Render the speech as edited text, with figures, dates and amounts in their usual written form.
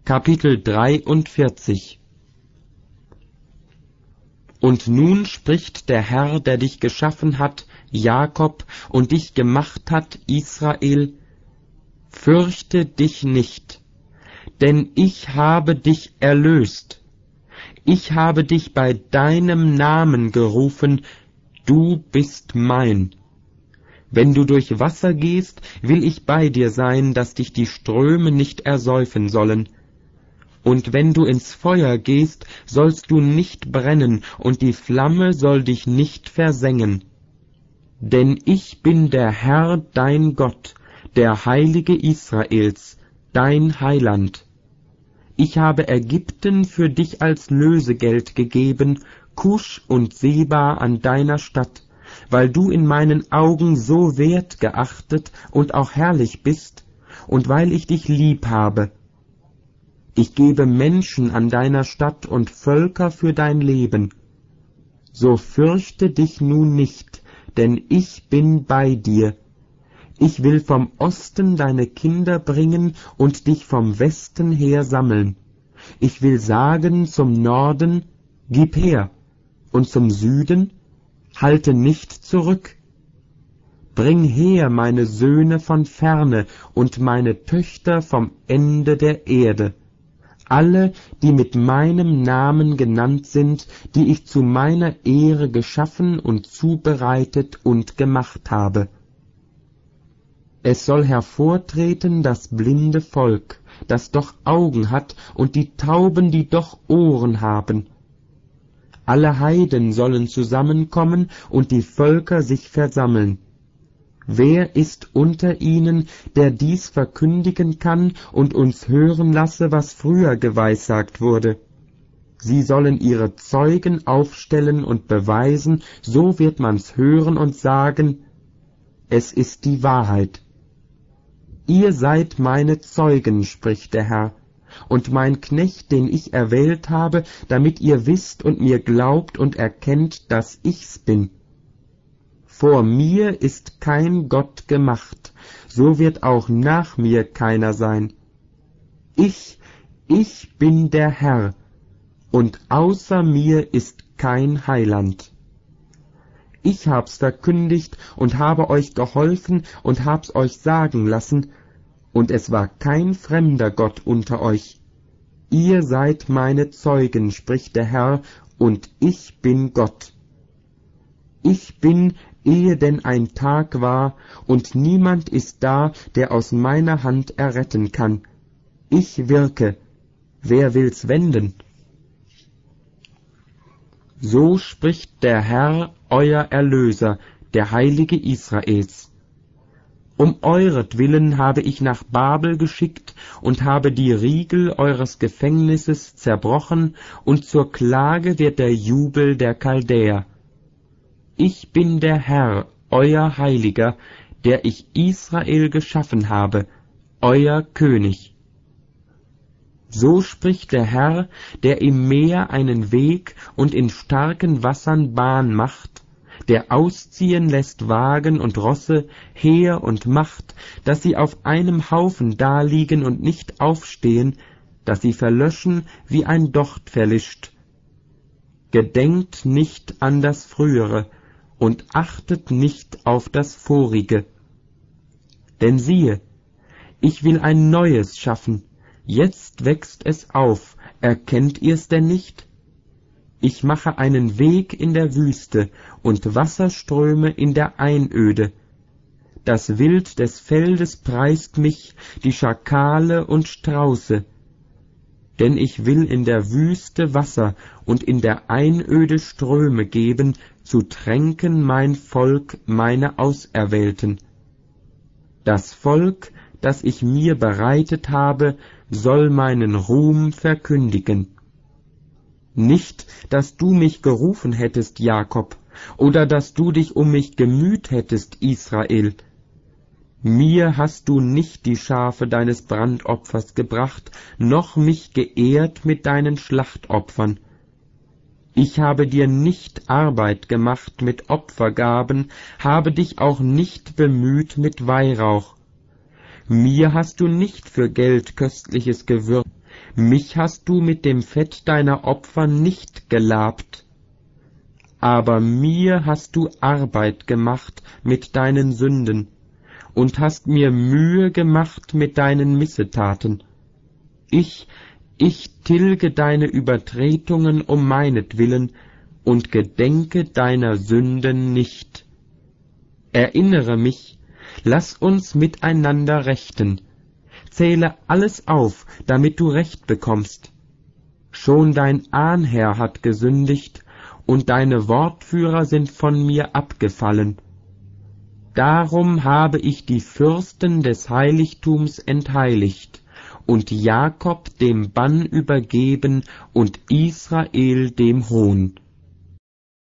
Kapitel 43. Und nun spricht der Herr, der dich geschaffen hat, Jakob, und dich gemacht hat, Israel: Fürchte dich nicht, denn ich habe dich erlöst. Ich habe dich bei deinem Namen gerufen, du bist mein. Wenn du durch Wasser gehst, will ich bei dir sein, dass dich die Ströme nicht ersäufen sollen. Und wenn du ins Feuer gehst, sollst du nicht brennen, und die Flamme soll dich nicht versengen. Denn ich bin der Herr, dein Gott, der Heilige Israels, dein Heiland. Ich habe Ägypten für dich als Lösegeld gegeben, Kusch und Seba an deiner Statt, weil du in meinen Augen so wert geachtet und auch herrlich bist, und weil ich dich lieb habe. Ich gebe Menschen an deiner Statt und Völker für dein Leben. So fürchte dich nun nicht, denn ich bin bei dir. Ich will vom Osten deine Kinder bringen und dich vom Westen her sammeln. Ich will sagen zum Norden, gib her, und zum Süden, halte nicht zurück. Bring her meine Söhne von ferne und meine Töchter vom Ende der Erde. Alle, die mit meinem Namen genannt sind, die ich zu meiner Ehre geschaffen und zubereitet und gemacht habe. Es soll hervortreten das blinde Volk, das doch Augen hat, und die Tauben, die doch Ohren haben. Alle Heiden sollen zusammenkommen und die Völker sich versammeln. Wer ist unter ihnen, der dies verkündigen kann und uns hören lasse, was früher geweissagt wurde? Sie sollen ihre Zeugen aufstellen und beweisen, so wird man's hören und sagen, es ist die Wahrheit. Ihr seid meine Zeugen, spricht der Herr, und mein Knecht, den ich erwählt habe, damit ihr wisst und mir glaubt und erkennt, dass ich's bin. Vor mir ist kein Gott gemacht, so wird auch nach mir keiner sein. Ich bin der Herr, und außer mir ist kein Heiland. Ich hab's verkündigt und habe euch geholfen und hab's euch sagen lassen, und es war kein fremder Gott unter euch. Ihr seid meine Zeugen, spricht der Herr, und ich bin Gott. Ich bin, ehe denn ein Tag war, und niemand ist da, der aus meiner Hand erretten kann. Ich wirke, wer will's wenden? So spricht der Herr, euer Erlöser, der Heilige Israels. Um euretwillen habe ich nach Babel geschickt und habe die Riegel eures Gefängnisses zerbrochen, und zur Klage wird der Jubel der Chaldäer. Ich bin der Herr, euer Heiliger, der ich Israel geschaffen habe, euer König. So spricht der Herr, der im Meer einen Weg und in starken Wassern Bahn macht, der ausziehen lässt Wagen und Rosse, Heer und Macht, dass sie auf einem Haufen daliegen und nicht aufstehen, dass sie verlöschen, wie ein Docht verlischt. Gedenkt nicht an das Frühere und achtet nicht auf das Vorige. Denn siehe, ich will ein Neues schaffen, jetzt wächst es auf, erkennt ihr's denn nicht? Ich mache einen Weg in der Wüste und Wasserströme in der Einöde. Das Wild des Feldes preist mich, die Schakale und Strauße. Denn ich will in der Wüste Wasser und in der Einöde Ströme geben, zu tränken mein Volk, meine Auserwählten. Das Volk, das ich mir bereitet habe, soll meinen Ruhm verkündigen. Nicht, dass du mich gerufen hättest, Jakob, oder dass du dich um mich gemüht hättest, Israel. Mir hast du nicht die Schafe deines Brandopfers gebracht, noch mich geehrt mit deinen Schlachtopfern. Ich habe dir nicht Arbeit gemacht mit Opfergaben, habe dich auch nicht bemüht mit Weihrauch. Mir hast du nicht für Geld köstliches Gewürz, Mich hast du mit dem Fett deiner Opfer nicht gelabt, aber mir hast du Arbeit gemacht mit deinen Sünden und hast mir Mühe gemacht mit deinen Missetaten. Ich tilge deine Übertretungen um meinetwillen und gedenke deiner Sünden nicht. Erinnere mich, lass uns miteinander rechten. Zähle alles auf, damit du Recht bekommst. Schon dein Ahnherr hat gesündigt, und deine Wortführer sind von mir abgefallen. Darum habe ich die Fürsten des Heiligtums entheiligt und Jakob dem Bann übergeben und Israel dem Hohn.